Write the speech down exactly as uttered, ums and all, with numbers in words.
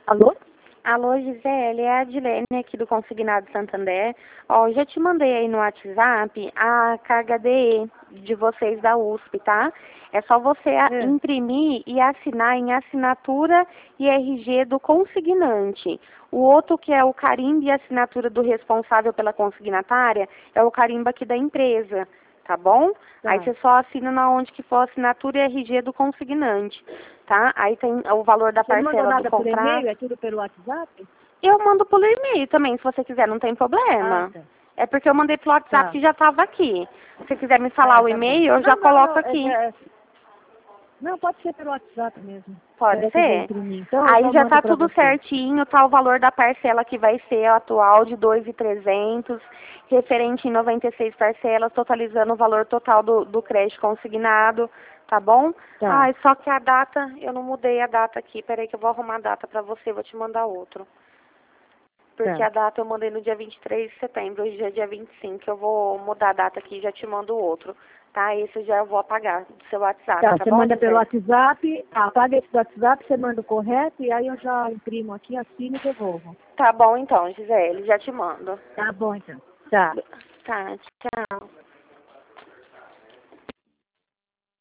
Alô? Alô, Gisele, é a Adilene aqui do Consignado Santander. Ó, eu já te mandei aí no WhatsApp a carga D E de vocês da U S P, tá? É só você a- É. imprimir e assinar em assinatura e R G do consignante. O outro, que é o carimbo e assinatura do responsável pela consignatária, é o carimbo aqui da empresa, tá bom? Tá. Aí você só assina na onde que for assinatura e R G do consignante, tá? Aí tem o valor da Você não mandou parcela do nada por contrato. e-mail? É tudo pelo WhatsApp? Eu mando pelo e-mail também, se você quiser, não tem Ah, problema. tá. É porque eu mandei pelo WhatsApp Tá. que já estava aqui. Se você quiser me falar Ah, o tá bom. e-mail, eu já Não, não, coloco não. É, aqui. é, não, pode ser pelo WhatsApp mesmo. Pode É que eu vou ser? imprimir. Então, eu Aí só já mando tá pra tudo você. certinho, tá o valor da parcela que vai ser a atual de dois mil e trezentos, referente em noventa e seis parcelas, totalizando o valor total do, do crédito consignado, tá bom? Tá. Ah, só que a data, eu não mudei a data aqui, peraí que eu vou arrumar a data pra você, vou te mandar outro. Porque Tá. a data eu mandei no dia vinte e três de setembro, hoje é dia vinte e cinco. Eu vou mudar a data aqui e já te mando o outro. Tá? Esse eu já vou apagar do seu WhatsApp, Tá, tá você bom, manda pelo Gisele? WhatsApp, apaga esse do WhatsApp, você manda o correto e aí eu já imprimo aqui, assino e devolvo. Tá bom então, Gisele, já te mando. Tá bom, então. Tá. Tá, tchau.